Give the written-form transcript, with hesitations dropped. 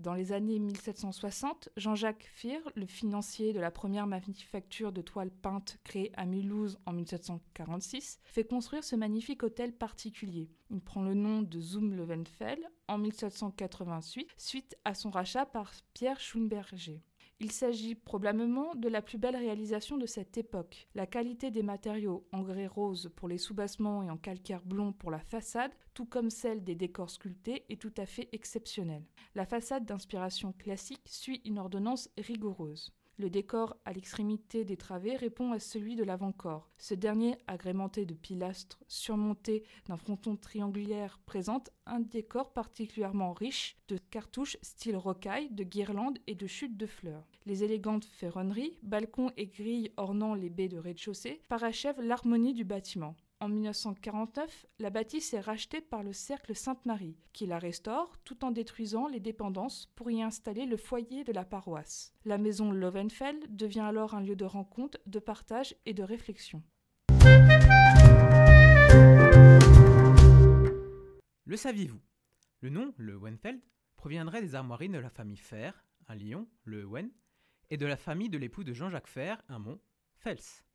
Dans les années 1760, Jean-Jacques Fir, le financier de la première manufacture de toiles peintes créée à Mulhouse en 1746, fait construire ce magnifique hôtel particulier. Il prend le nom de Zum Löwenfeld en 1788 suite à son rachat par Pierre Schoenberger. Il s'agit probablement de la plus belle réalisation de cette époque. La qualité des matériaux en grès rose pour les soubassements et en calcaire blond pour la façade, tout comme celle des décors sculptés, est tout à fait exceptionnelle. La façade d'inspiration classique suit une ordonnance rigoureuse. Le décor à l'extrémité des travées répond à celui de l'avant-corps. Ce dernier, agrémenté de pilastres surmontés d'un fronton triangulaire, présente un décor particulièrement riche de cartouches style rocaille, de guirlandes et de chutes de fleurs. Les élégantes ferronneries, balcons et grilles ornant les baies de rez-de-chaussée parachèvent l'harmonie du bâtiment. En 1949, la bâtisse est rachetée par le Cercle Sainte-Marie, qui la restaure tout en détruisant les dépendances pour y installer le foyer de la paroisse. La maison Löwenfeld devient alors un lieu de rencontre, de partage et de réflexion. Le saviez-vous? Le nom, le Wenfeld, proviendrait des armoiries de la famille Fer, un lion, le Wen, et de la famille de l'époux de Jean-Jacques Fer, un mont, Fels.